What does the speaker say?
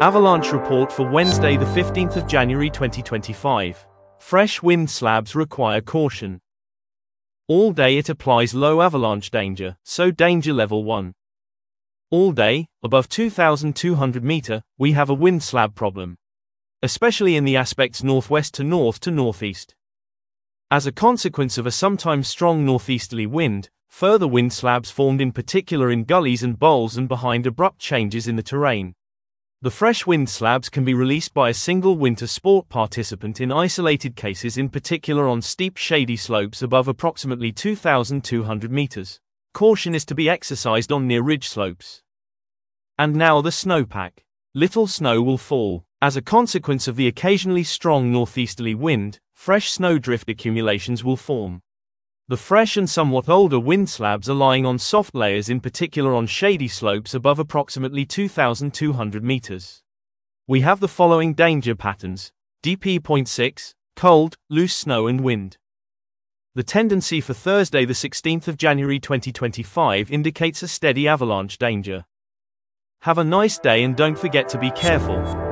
Avalanche report for Wednesday the 15th of January 2025. Fresh wind slabs require caution. All day it applies low avalanche danger, so danger level 1. All day, above 2,200 meter, we have a wind slab problem, especially in the aspects northwest to northeast. As a consequence of a sometimes strong northeasterly wind, further wind slabs formed in particular in gullies and bowls and behind abrupt changes in the terrain. The fresh wind slabs can be released by a single winter sport participant in isolated cases, in particular on steep shady slopes above approximately 2,200 meters. Caution is to be exercised on near ridge slopes. And now the snowpack. Little snow will fall. As a consequence of the occasionally strong northeasterly wind, fresh snowdrift accumulations will form. The fresh and somewhat older wind slabs are lying on soft layers, in particular on shady slopes above approximately 2,200 meters. We have the following danger patterns: DP.6, cold, loose snow and wind. The tendency for Thursday the 16th of January 2025 indicates a steady avalanche danger. Have a nice day and don't forget to be careful.